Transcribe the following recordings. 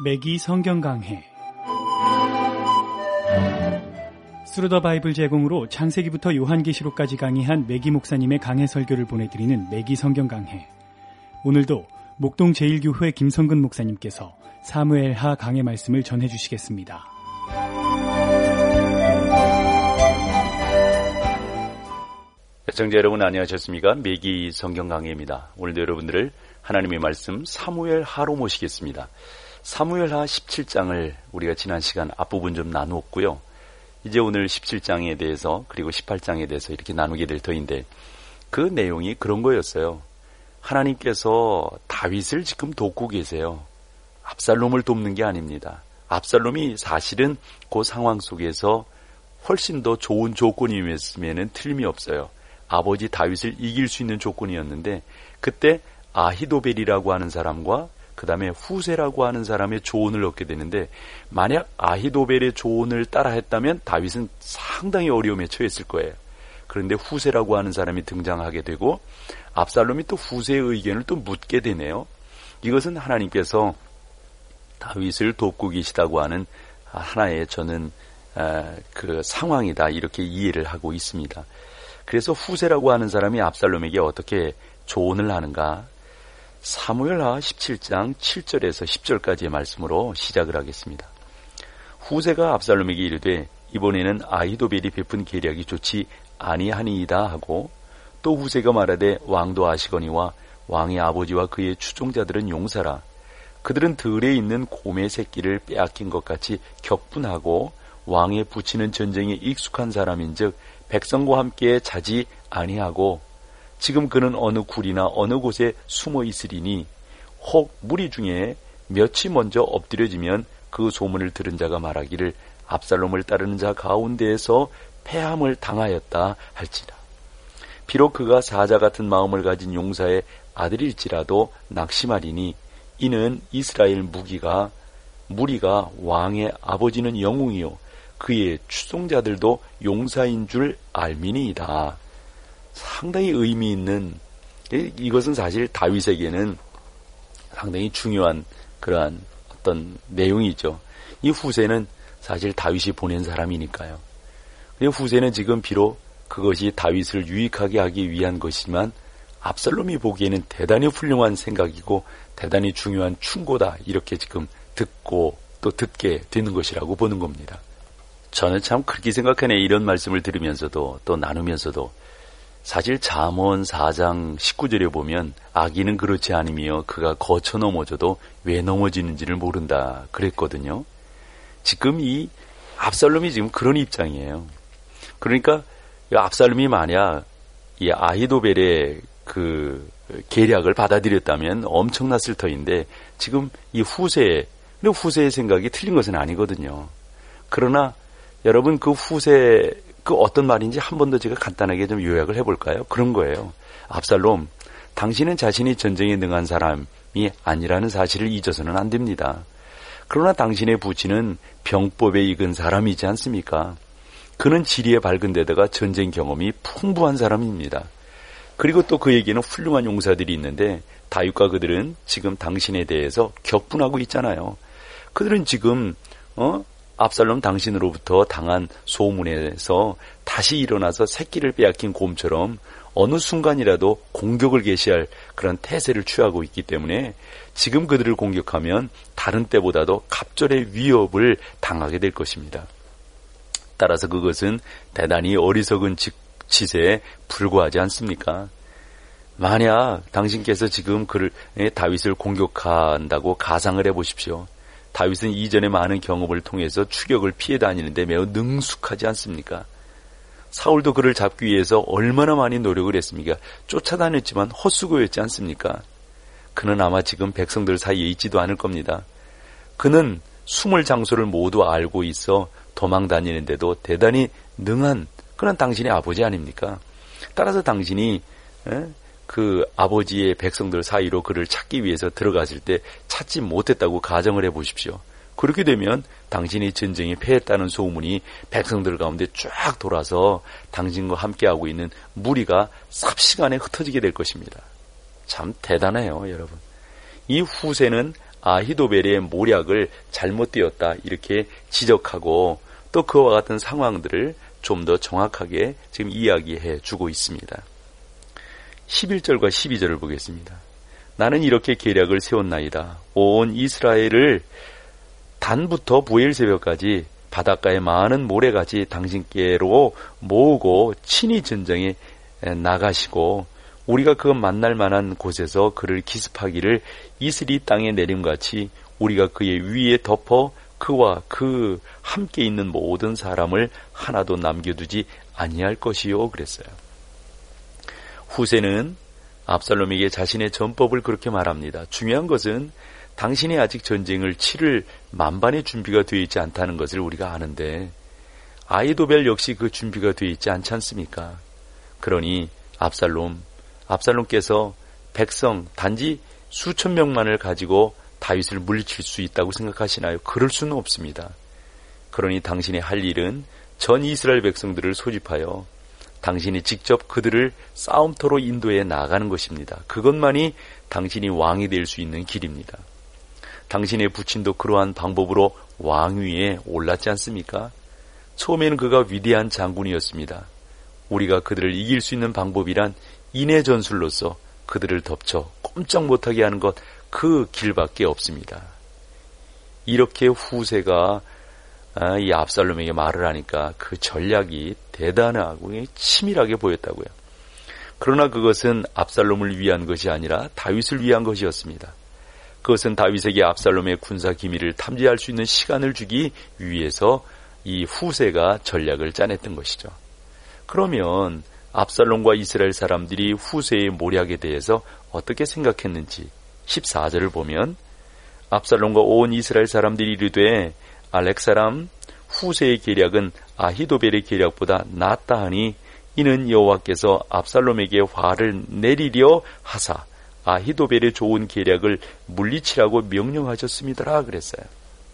매기 성경 강해. 스루 더 바이블 제공으로 창세기부터 요한계시록까지 강의한 매기 목사님의 강해 설교를 보내드리는 매기 성경 강해. 오늘도 목동 제1교회 김성근 목사님께서 사무엘하 강해 말씀을 전해주시겠습니다. 시청자 여러분 안녕하셨습니까? 매기 성경 강해입니다. 오늘도 여러분들을 하나님의 말씀 사무엘하로 모시겠습니다. 사무엘하 17장을 우리가 지난 시간 앞부분 좀 나누었고요. 이제 오늘 17장에 대해서 그리고 18장에 대해서 이렇게 나누게 될 터인데 그 내용이 그런 거였어요. 하나님께서 다윗을 지금 돕고 계세요. 압살롬을 돕는 게 아닙니다. 압살롬이 사실은 그 상황 속에서 훨씬 더 좋은 조건이었으면 틀림이 없어요. 아버지 다윗을 이길 수 있는 조건이었는데 그때 아히도벨이라고 하는 사람과 그 다음에 후세라고 하는 사람의 조언을 얻게 되는데 만약 아히도벨의 조언을 따라 했다면 다윗은 상당히 어려움에 처했을 거예요. 그런데 후세라고 하는 사람이 등장하게 되고 압살롬이 또 후세의 의견을 또 묻게 되네요. 이것은 하나님께서 다윗을 돕고 계시다고 하는 하나의 저는 그 상황이다 이렇게 이해를 하고 있습니다. 그래서 후세라고 하는 사람이 압살롬에게 어떻게 조언을 하는가? 사무엘하 17장 7절에서 10절까지의 말씀으로 시작을 하겠습니다. 후세가 압살롬에게 이르되 이번에는 아히도벨이 베푼 계략이 좋지 아니하니이다 하고 또 후세가 말하되 왕도 아시거니와 왕의 아버지와 그의 추종자들은 용사라. 그들은 들에 있는 곰의 새끼를 빼앗긴 것 같이 격분하고 왕에 붙이는 전쟁에 익숙한 사람인즉 백성과 함께 자지 아니하고 지금 그는 어느 굴이나 어느 곳에 숨어 있으리니 혹 무리 중에 몇이 먼저 엎드려지면 그 소문을 들은 자가 말하기를 압살롬을 따르는 자 가운데에서 패함을 당하였다 할지라. 비록 그가 사자 같은 마음을 가진 용사의 아들일지라도 낙심하리니 이는 이스라엘 무리가 왕의 아버지는 영웅이요 그의 추종자들도 용사인 줄 알미니이다. 상당히 의미 있는, 이것은 사실 다윗에게는 상당히 중요한 그러한 어떤 내용이죠. 이 후세는 사실 다윗이 보낸 사람이니까요. 후세는 지금 비록 그것이 다윗을 유익하게 하기 위한 것이지만 압살롬이 보기에는 대단히 훌륭한 생각이고 대단히 중요한 충고다 이렇게 지금 듣고 또 듣게 되는 것이라고 보는 겁니다. 저는 참 그렇게 생각하네. 이런 말씀을 들으면서도 또 나누면서도 사실 잠언 4장 19절에 보면 악인은 그렇지 않으며 그가 거쳐 넘어져도 왜 넘어지는지를 모른다 그랬거든요. 지금 이 압살롬이 지금 그런 입장이에요. 그러니까 압살롬이 만약 이 아히도벨의 그 계략을 받아들였다면 엄청났을 터인데 지금 이 후세의 생각이 틀린 것은 아니거든요. 그러나 여러분 그 후세 그 어떤 말인지 한 번 더 제가 간단하게 좀 요약을 해볼까요? 그런 거예요. 압살롬, 당신은 자신이 전쟁에 능한 사람이 아니라는 사실을 잊어서는 안 됩니다. 그러나 당신의 부친은 병법에 익은 사람이지 않습니까? 그는 지리에 밝은 데다가 전쟁 경험이 풍부한 사람입니다. 그리고 또 그에게는 훌륭한 용사들이 있는데 다윗과 그들은 지금 당신에 대해서 격분하고 있잖아요. 그들은 지금 압살롬 당신으로부터 당한 소문에서 다시 일어나서 새끼를 빼앗긴 곰처럼 어느 순간이라도 공격을 개시할 그런 태세를 취하고 있기 때문에 지금 그들을 공격하면 다른 때보다도 갑절의 위협을 당하게 될 것입니다. 따라서 그것은 대단히 어리석은 짓에 불과하지 않습니까? 만약 당신께서 지금 다윗을 공격한다고 가상을 해보십시오. 다윗은 이전에 많은 경험을 통해서 추격을 피해 다니는데 매우 능숙하지 않습니까? 사울도 그를 잡기 위해서 얼마나 많이 노력을 했습니까? 쫓아다녔지만 헛수고였지 않습니까? 그는 아마 지금 백성들 사이에 있지도 않을 겁니다. 그는 숨을 장소를 모두 알고 있어 도망 다니는데도 대단히 능한 그런 당신의 아버지 아닙니까? 따라서 당신이 그 아버지의 백성들 사이로 그를 찾기 위해서 들어갔을 때 찾지 못했다고 가정을 해보십시오. 그렇게 되면 당신이 전쟁에 패했다는 소문이 백성들 가운데 쫙 돌아서 당신과 함께하고 있는 무리가 삽시간에 흩어지게 될 것입니다. 참 대단해요, 여러분. 이 후세는 아히도벨의 모략을 잘못되었다 이렇게 지적하고 또 그와 같은 상황들을 좀 더 정확하게 지금 이야기해 주고 있습니다. 11절과 12절을 보겠습니다. 나는 이렇게 계략을 세웠나이다. 온 이스라엘을 단부터 부엘세바까지 바닷가의 많은 모래같이 당신께로 모으고 친히 전쟁에 나가시고 우리가 그 만날 만한 곳에서 그를 기습하기를 이슬이 땅에 내림같이 우리가 그의 위에 덮어 그와 그 함께 있는 모든 사람을 하나도 남겨두지 아니할 것이요 그랬어요. 후세는 압살롬에게 자신의 전법을 그렇게 말합니다. 중요한 것은 당신이 아직 전쟁을 치를 만반의 준비가 되어 있지 않다는 것을 우리가 아는데 아히도벨 역시 그 준비가 되어 있지 않지 않습니까? 그러니 압살롬께서 백성 단지 수천 명만을 가지고 다윗을 물리칠 수 있다고 생각하시나요? 그럴 수는 없습니다. 그러니 당신이 할 일은 전 이스라엘 백성들을 소집하여 당신이 직접 그들을 싸움터로 인도해 나가는 것입니다. 그것만이 당신이 왕이 될 수 있는 길입니다. 당신의 부친도 그러한 방법으로 왕위에 올랐지 않습니까? 처음에는 그가 위대한 장군이었습니다. 우리가 그들을 이길 수 있는 방법이란 인해 전술로서 그들을 덮쳐 꼼짝 못하게 하는 것, 그 길밖에 없습니다. 이렇게 후세가 이 압살롬에게 말을 하니까 그 전략이 대단하고 치밀하게 보였다고요. 그러나 그것은 압살롬을 위한 것이 아니라 다윗을 위한 것이었습니다. 그것은 다윗에게 압살롬의 군사 기밀을 탐지할 수 있는 시간을 주기 위해서 이 후세가 전략을 짜냈던 것이죠. 그러면 압살롬과 이스라엘 사람들이 후세의 모략에 대해서 어떻게 생각했는지 14절을 보면 압살롬과 온 이스라엘 사람들이 이르되 알렉 사람 후세의 계략은 아히도벨의 계략보다 낫다 하니 이는 여호와께서 압살롬에게 화를 내리려 하사 아히도벨의 좋은 계략을 물리치라고 명령하셨습니다라 그랬어요.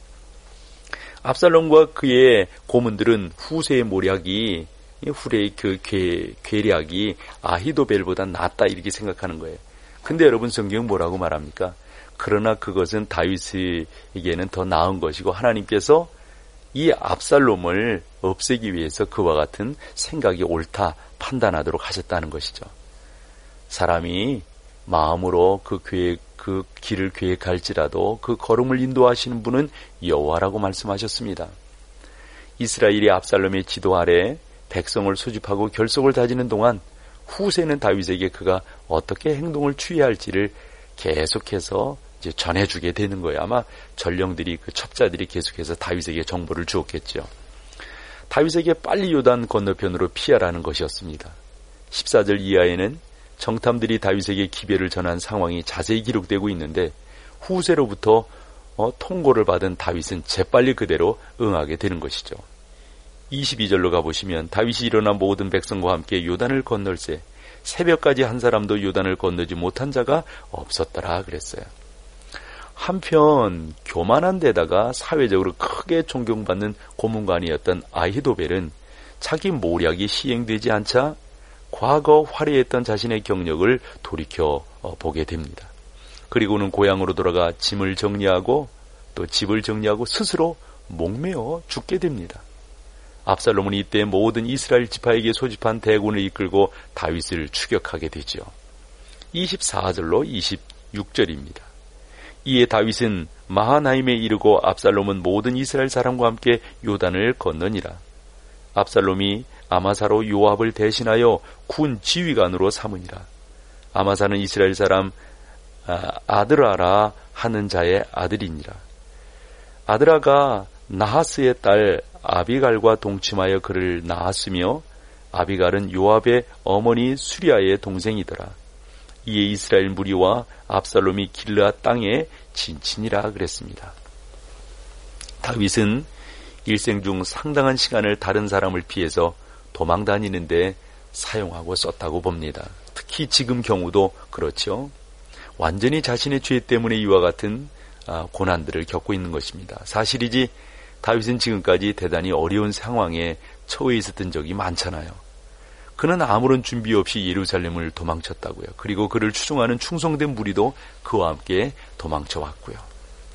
압살롬과 그의 고문들은 후세의 모략이 후레의 그 계략이 아히도벨보다 낫다 이렇게 생각하는 거예요. 근데 여러분 성경 뭐라고 말합니까? 그러나 그것은 다윗에게는 더 나은 것이고 하나님께서 이 압살롬을 없애기 위해서 그와 같은 생각이 옳다 판단하도록 하셨다는 것이죠. 사람이 마음으로 그 길을 계획할지라도 그 걸음을 인도하시는 분은 여호와라고 말씀하셨습니다. 이스라엘이 압살롬의 지도 아래 백성을 수집하고 결속을 다지는 동안 후세는 다윗에게 그가 어떻게 행동을 취해야 할지를 계속해서 이제 전해주게 되는 거예요. 아마 전령들이 그 첩자들이 계속해서 다윗에게 정보를 주었겠죠. 다윗에게 빨리 요단 건너편으로 피하라는 것이었습니다. 14절 이하에는 정탐들이 다윗에게 기별을 전한 상황이 자세히 기록되고 있는데 후세로부터 통고를 받은 다윗은 재빨리 그대로 응하게 되는 것이죠. 22절로 가보시면 다윗이 일어나 모든 백성과 함께 요단을 건널세 새벽까지 한 사람도 요단을 건너지 못한 자가 없었더라 그랬어요. 한편 교만한 데다가 사회적으로 크게 존경받는 고문관이었던 아히도벨은 자기 모략이 시행되지 않자 과거 화려했던 자신의 경력을 돌이켜 보게 됩니다. 그리고는 고향으로 돌아가 짐을 정리하고 또 집을 정리하고 스스로 목매어 죽게 됩니다. 압살롬은 이때 모든 이스라엘 지파에게 소집한 대군을 이끌고 다윗을 추격하게 되죠. 24절로 26절입니다. 이에 다윗은 마하나임에 이르고 압살롬은 모든 이스라엘 사람과 함께 요단을 건너니라. 압살롬이 아마사로 요압을 대신하여 군 지휘관으로 삼으니라. 아마사는 이스라엘 사람 아드라라 하는 자의 아들이니라. 아드라가 나하스의 딸 아비갈과 동침하여 그를 낳았으며 아비갈은 요압의 어머니 수리아의 동생이더라. 이에 이스라엘 무리와 압살롬이 길르앗 땅에 진친이라 그랬습니다. 다윗은 일생 중 상당한 시간을 다른 사람을 피해서 도망 다니는데 사용하고 썼다고 봅니다. 특히 지금 경우도 그렇죠. 완전히 자신의 죄 때문에 이와 같은 고난들을 겪고 있는 것입니다. 사실이지 다윗은 지금까지 대단히 어려운 상황에 처해 있었던 적이 많잖아요. 그는 아무런 준비 없이 예루살렘을 도망쳤다고요. 그리고 그를 추종하는 충성된 무리도 그와 함께 도망쳐 왔고요.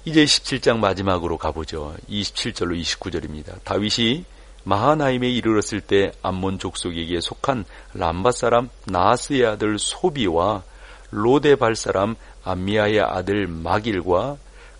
이제 17장 마지막으로 가보죠. 27절로 29절입니다. 다윗이 마하나임에 이르렀을 때 암몬 족속에게 속한 람바 사람 나하스의 아들 소비와 로데발 사람 암미아의 아들 마길과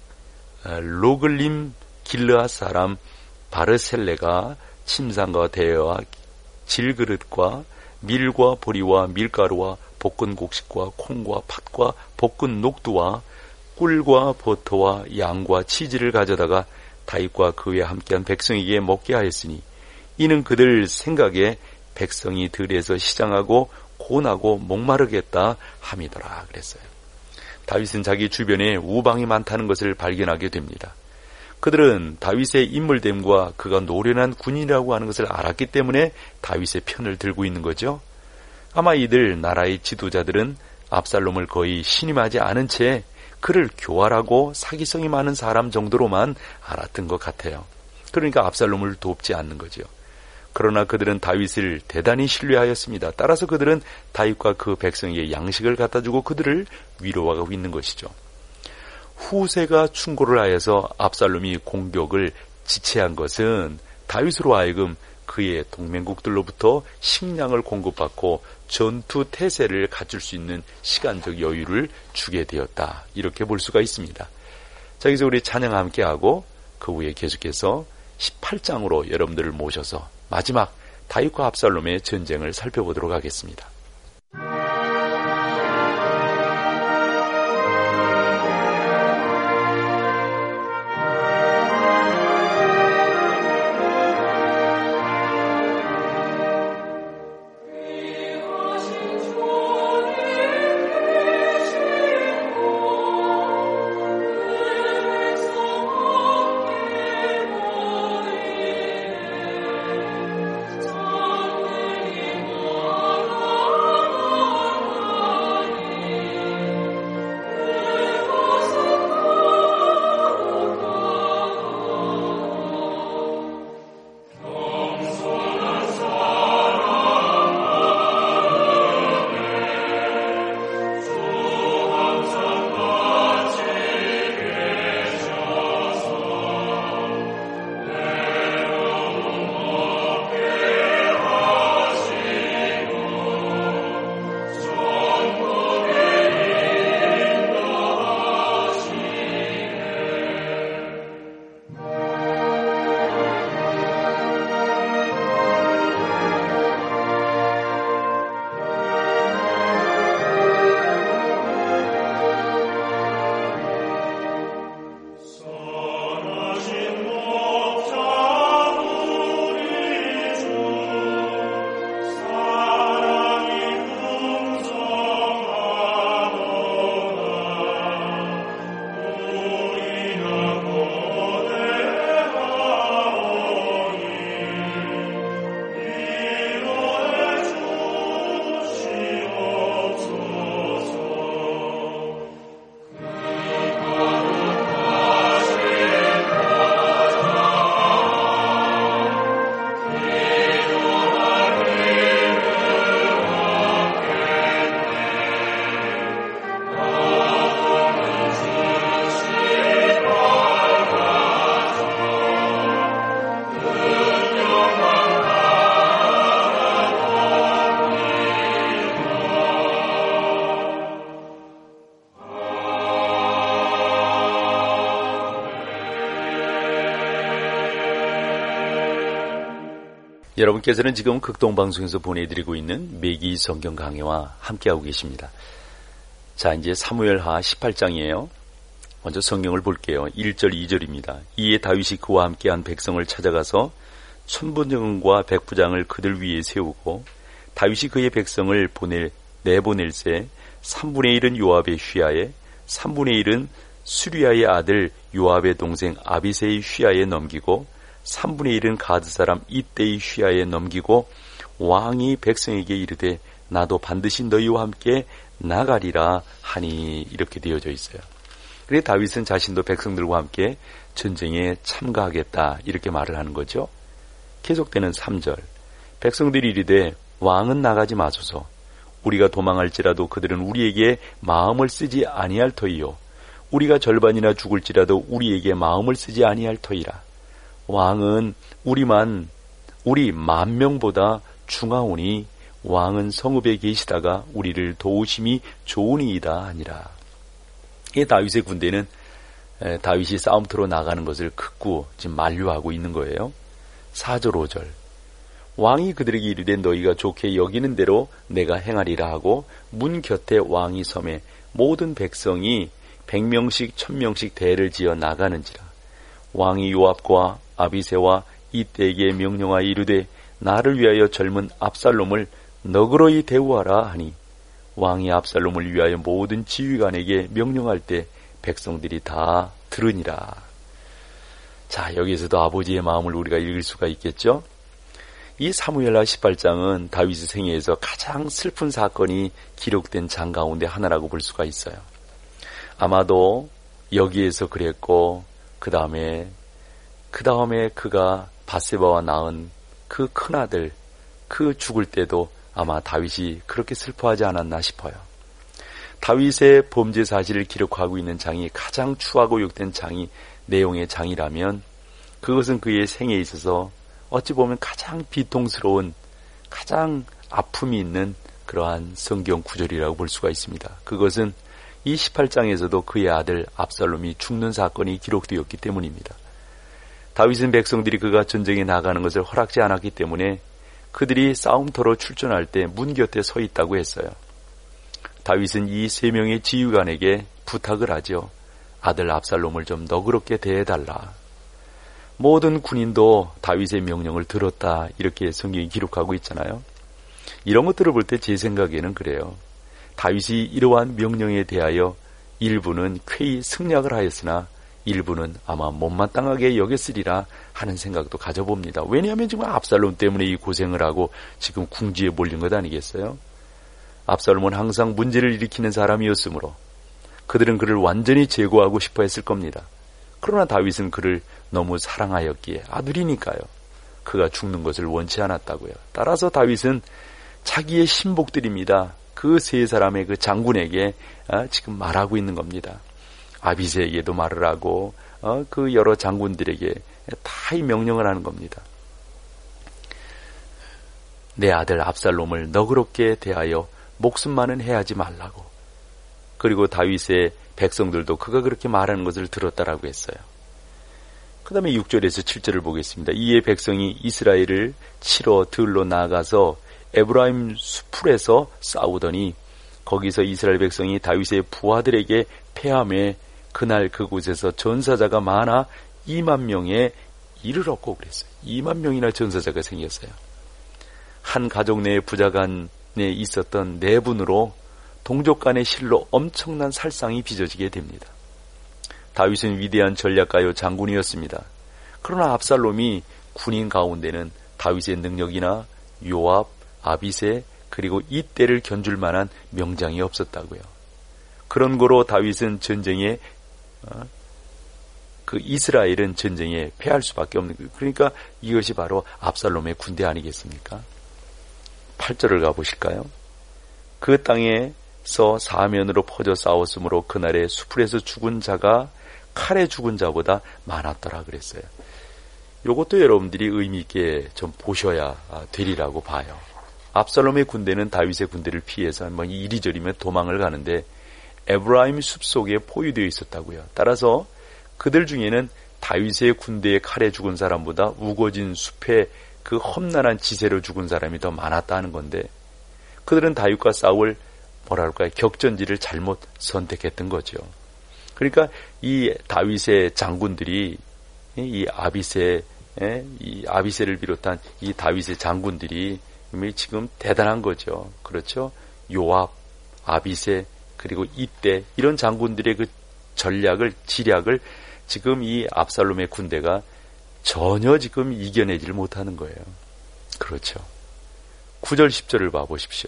로글림 길르앗 사람 바르셀레가 침상과 대여와 질그릇과 밀과 보리와 밀가루와 볶은 곡식과 콩과 팥과 볶은 녹두와 꿀과 버터와 양과 치즈를 가져다가 다윗과 그와 함께한 백성에게 먹게 하였으니 이는 그들 생각에 백성이 들에서 시장하고 고나고 목마르겠다 함이더라 그랬어요. 다윗은 자기 주변에 우방이 많다는 것을 발견하게 됩니다. 그들은 다윗의 인물됨과 그가 노련한 군인이라고 하는 것을 알았기 때문에 다윗의 편을 들고 있는 거죠. 아마 이들 나라의 지도자들은 압살롬을 거의 신임하지 않은 채 그를 교활하고 사기성이 많은 사람 정도로만 알았던 것 같아요. 그러니까 압살롬을 돕지 않는 거죠. 그러나 그들은 다윗을 대단히 신뢰하였습니다. 따라서 그들은 다윗과 그 백성에게 양식을 갖다 주고 그들을 위로하고 있는 것이죠. 후세가 충고를 하여서 압살롬이 공격을 지체한 것은 다윗으로 하여금 그의 동맹국들로부터 식량을 공급받고 전투 태세를 갖출 수 있는 시간적 여유를 주게 되었다. 이렇게 볼 수가 있습니다. 자, 여기서 우리 찬양 함께하고 그 후에 계속해서 18장으로 여러분들을 모셔서 마지막 다윗과 압살롬의 전쟁을 살펴보도록 하겠습니다. 여러분께서는 지금 극동방송에서 보내드리고 있는 매기 성경 강해와 함께하고 계십니다. 자, 이제 사무엘하 18장이에요. 먼저 성경을 볼게요. 1절 2절입니다. 이에 다윗이 그와 함께한 백성을 찾아가서 천부장과 백부장을 그들 위에 세우고 다윗이 그의 백성을 내보낼새 3분의 1은 요압의 휘하에 3분의 1은 수리아의 아들 요압의 동생 아비새의 휘하에 넘기고 3분의 1은 가드 사람 이때의 휘하에 넘기고 왕이 백성에게 이르되 나도 반드시 너희와 함께 나가리라 하니 이렇게 되어져 있어요. 그래서 다윗은 자신도 백성들과 함께 전쟁에 참가하겠다 이렇게 말을 하는 거죠. 계속되는 3절 백성들이 이르되 왕은 나가지 마소서 우리가 도망할지라도 그들은 우리에게 마음을 쓰지 아니할 터이요 우리가 절반이나 죽을지라도 우리에게 마음을 쓰지 아니할 터이라. 왕은 우리 10,000명보다 중하오니 왕은 성읍에 계시다가 우리를 도우심이 좋으니이다 하니라. 이 다윗의 군대는 다윗이 싸움터로 나가는 것을 극구 지금 만류하고 있는 거예요. 4절 5절 왕이 그들에게 이르되 너희가 좋게 여기는 대로 내가 행하리라 하고 문 곁에 왕이 섬에 모든 백성이 100명씩 1000명씩 대를 지어 나가는지라. 왕이 요압과 아비새와 이때에게 명령하여 이르되 나를 위하여 젊은 압살롬을 너그러이 대우하라 하니 왕이 압살롬을 위하여 모든 지휘관에게 명령할 때 백성들이 다 들으니라. 자, 여기에서도 아버지의 마음을 우리가 읽을 수가 있겠죠. 이 사무엘하 18장은 다윗의 생애에서 가장 슬픈 사건이 기록된 장 가운데 하나라고 볼 수가 있어요. 아마도 여기에서 그랬고 그 다음에 그가 밧세바와 낳은 그 큰아들 그 죽을 때도 아마 다윗이 그렇게 슬퍼하지 않았나 싶어요. 다윗의 범죄 사실을 기록하고 있는 장이 가장 추하고 욕된 내용의 장이라면 그것은 그의 생애에 있어서 어찌 보면 가장 비통스러운, 가장 아픔이 있는 그러한 성경 구절이라고 볼 수가 있습니다. 그것은 이 18장에서도 그의 아들 압살롬이 죽는 사건이 기록되었기 때문입니다. 다윗은 백성들이 그가 전쟁에 나가는 것을 허락지 않았기 때문에 그들이 싸움터로 출전할 때 문 곁에 서 있다고 했어요. 다윗은 이 3명의 지휘관에게 부탁을 하죠. 아들 압살롬을 좀 너그럽게 대해달라. 모든 군인도 다윗의 명령을 들었다, 이렇게 성경이 기록하고 있잖아요. 이런 것들을 볼 때 제 생각에는 그래요. 다윗이 이러한 명령에 대하여 일부는 쾌히 승낙을 하였으나 일부는 아마 못마땅하게 여겼으리라 하는 생각도 가져봅니다. 왜냐하면 지금 압살롬 때문에 이 고생을 하고 지금 궁지에 몰린 것 아니겠어요? 압살롬은 항상 문제를 일으키는 사람이었으므로 그들은 그를 완전히 제거하고 싶어 했을 겁니다. 그러나 다윗은 그를 너무 사랑하였기에, 아들이니까요, 그가 죽는 것을 원치 않았다고요. 따라서 다윗은 자기의 신복들입니다. 그 3사람의 그 장군에게 지금 말하고 있는 겁니다. 아비새에게도 말을 하고 그 여러 장군들에게 다 이 명령을 하는 겁니다. 내 아들 압살롬을 너그럽게 대하여 목숨만은 해하지 말라고. 그리고 다윗의 백성들도 그가 그렇게 말하는 것을 들었다라고 했어요. 그 다음에 6절에서 7절을 보겠습니다. 이에 백성이 이스라엘을 치러 들로 나가서 에브라임 수풀에서 싸우더니 거기서 이스라엘 백성이 다윗의 부하들에게 패함에 그날 그곳에서 전사자가 많아 20,000명에 이르렀고 그랬어요. 20,000명이나 전사자가 생겼어요. 한 가족 내의 부자간에 있었던 내분으로 동족 간의 실로 엄청난 살상이 빚어지게 됩니다. 다윗은 위대한 전략가요 장군이었습니다. 그러나 압살롬이 군인 가운데는 다윗의 능력이나 요압, 아비새 그리고 이때를 견줄 만한 명장이 없었다고요. 그런 거로 다윗은 전쟁에 이스라엘은 전쟁에 패할 수밖에 없는 거예요. 그러니까 이것이 바로 압살롬의 군대 아니겠습니까? 8절을 가보실까요? 그 땅에서 사면으로 퍼져 싸웠으므로 그날에 수풀에서 죽은 자가 칼에 죽은 자보다 많았더라 그랬어요. 이것도 여러분들이 의미 있게 좀 보셔야 되리라고 봐요. 압살롬의 군대는 다윗의 군대를 피해서 이리저리면 도망을 가는데 에브라임 숲속에 포위되어 있었다고요. 따라서 그들 중에는 다윗의 군대의 칼에 죽은 사람보다 우거진 숲에 그 험난한 지세로 죽은 사람이 더 많았다는 건데 그들은 다윗과 싸울 격전지를 잘못 선택했던 거죠. 그러니까 이 다윗의 장군들이 이 아비새를 비롯한 이 다윗의 장군들이 지금 대단한 거죠. 그렇죠? 요압, 아비새 그리고 이때 이런 장군들의 그 지략을 지금 이 압살롬의 군대가 전혀 지금 이겨내지를 못하는 거예요. 그렇죠. 9절 10절을 봐보십시오.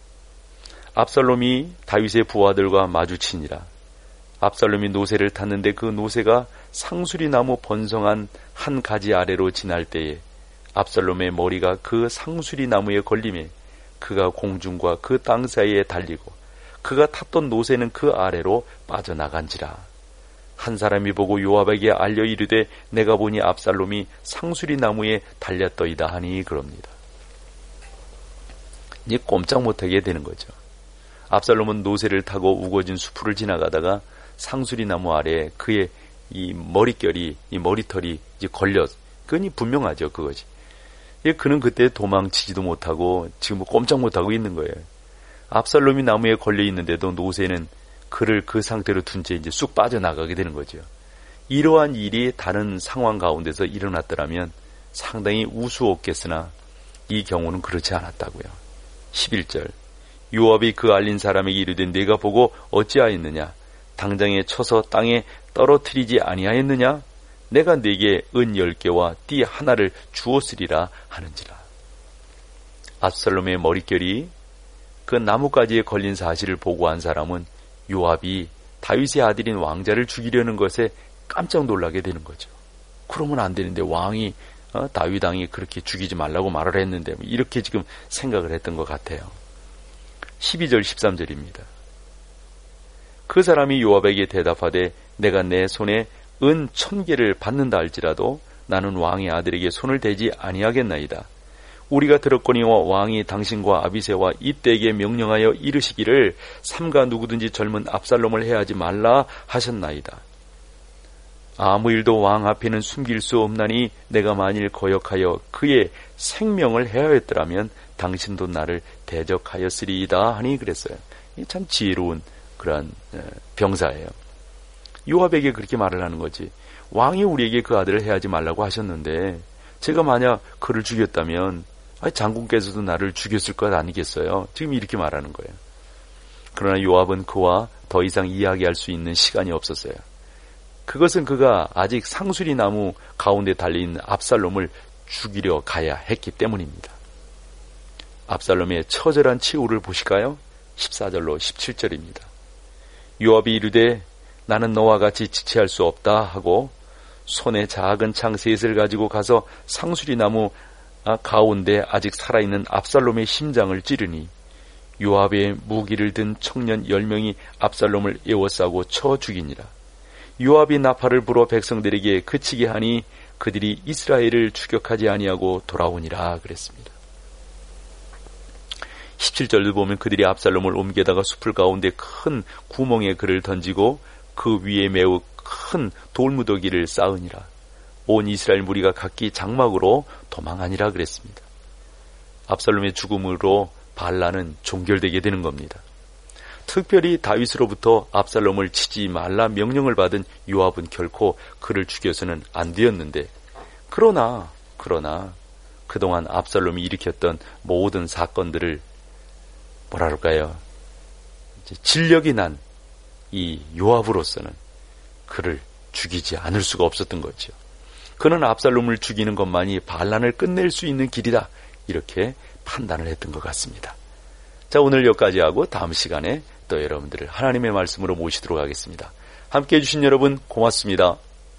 압살롬이 다윗의 부하들과 마주치니라. 압살롬이 노새를 탔는데 그 노새가 상수리나무 번성한 한 가지 아래로 지날 때에 압살롬의 머리가 그 상수리나무에 걸림에 그가 공중과 그 땅 사이에 달리고 그가 탔던 노새는 그 아래로 빠져나간지라. 한 사람이 보고 요압에게 알려 이르되 내가 보니 압살롬이 상수리 나무에 달렸더이다 하니 그럽니다. 이제 꼼짝 못하게 되는 거죠. 압살롬은 노새를 타고 우거진 수풀을 지나가다가 상수리 나무 아래에 그의 이 머릿결이, 이 머리털이 이제 그건 분명하죠, 그거지. 그는 그때 도망치지도 못하고 지금 꼼짝 못하고 있는 거예요. 압살롬이 나무에 걸려 있는데도 노새는 그를 그 상태로 둔 채 이제 쑥 빠져나가게 되는 거죠. 이러한 일이 다른 상황 가운데서 일어났더라면 상당히 우스웠겠으나 이 경우는 그렇지 않았다고요. 11절 요압이 그 알린 사람에게 이르되 내가 보고 어찌하였느냐? 당장에 쳐서 땅에 떨어뜨리지 아니하였느냐? 내가 네게 은 10개와 띠 하나를 주었으리라 하는지라. 압살롬의 머릿결이 그 나뭇가지에 걸린 사실을 보고한 사람은 요압이 다윗의 아들인 왕자를 죽이려는 것에 깜짝 놀라게 되는 거죠. 그러면 안 되는데 왕이 다윗 왕이 그렇게 죽이지 말라고 말을 했는데 이렇게 지금 생각을 했던 것 같아요. 12절 13절입니다. 그 사람이 요압에게 대답하되 내가 내 손에 은 1000개를 받는다 할지라도 나는 왕의 아들에게 손을 대지 아니하겠나이다. 우리가 들었거니와 왕이 당신과 아비새와 이때에게 명령하여 이르시기를 삼가 누구든지 젊은 압살롬을 해하지 말라 하셨나이다. 아무 일도 왕 앞에는 숨길 수 없나니 내가 만일 거역하여 그의 생명을 해하였더라면 당신도 나를 대적하였으리이다 하니 그랬어요. 참 지혜로운 그러한 병사예요. 요압에게 그렇게 말을 하는 거지. 왕이 우리에게 그 아들을 해하지 말라고 하셨는데 제가 만약 그를 죽였다면 장군께서도 나를 죽였을 것 아니겠어요? 지금 이렇게 말하는 거예요. 그러나 요압은 그와 더 이상 이야기할 수 있는 시간이 없었어요. 그것은 그가 아직 상수리 나무 가운데 달려있는 압살롬을 죽이려 가야 했기 때문입니다. 압살롬의 처절한 치우를 보실까요? 14절로 17절입니다. 요압이 이르되 나는 너와 같이 지체할 수 없다 하고 손에 작은 창 셋을 가지고 가서 상수리 나무 가운데 아직 살아있는 압살롬의 심장을 찌르니 요압의 무기를 든 청년 10명이 압살롬을 에워싸고 쳐 죽이니라. 요압이 나팔을 불어 백성들에게 그치게 하니 그들이 이스라엘을 추격하지 아니하고 돌아오니라 그랬습니다. 17절도 보면 그들이 압살롬을 옮겨다가 숲을 가운데 큰 구멍에 그를 던지고 그 위에 매우 큰 돌무더기를 쌓으니라. 온 이스라엘 무리가 각기 장막으로 도망하니라 그랬습니다. 압살롬의 죽음으로 반란은 종결되게 되는 겁니다. 특별히 다윗으로부터 압살롬을 치지 말라 명령을 받은 요압은 결코 그를 죽여서는 안 되었는데 그러나 그동안 압살롬이 일으켰던 모든 사건들을 뭐랄까요? 진력이 난 이 요압으로서는 그를 죽이지 않을 수가 없었던 거죠. 그는 압살롬을 죽이는 것만이 반란을 끝낼 수 있는 길이다. 이렇게 판단을 했던 것 같습니다. 자, 오늘 여기까지 하고 다음 시간에 또 여러분들을 하나님의 말씀으로 모시도록 하겠습니다. 함께해 주신 여러분 고맙습니다.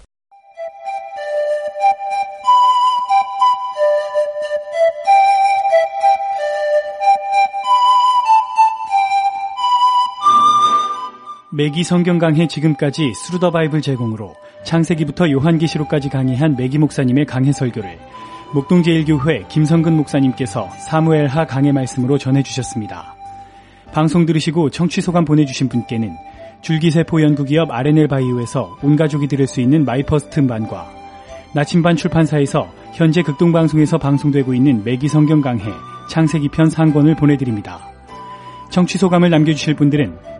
매기 성경 강해 지금까지 스루 더 바이블 제공으로 창세기부터 요한계시록까지 강의한 매기 목사님의 강해 설교를 목동제일교회 김성근 목사님께서 사무엘하 강해 말씀으로 전해주셨습니다. 방송 들으시고 청취 소감 보내주신 분께는 줄기세포 연구기업 R&L 바이오에서 온 가족이 들을 수 있는 마이퍼스트 음반과 나침반 출판사에서 현재 극동방송에서 방송되고 있는 매기 성경 강해 창세기편 상권을 보내드립니다. 청취 소감을 남겨주실 분들은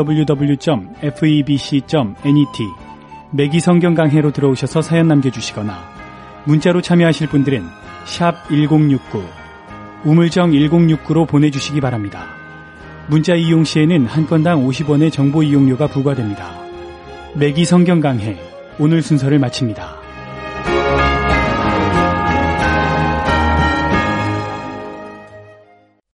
www.febc.net 매기 성경 강해로 들어오셔서 사연 남겨주시거나 문자로 참여하실 분들은 샵 1069 우물정 1069로 보내주시기 바랍니다. 문자 이용 시에는 한 건당 50원의 정보 이용료가 부과됩니다. 매기 성경 강해 오늘 순서를 마칩니다.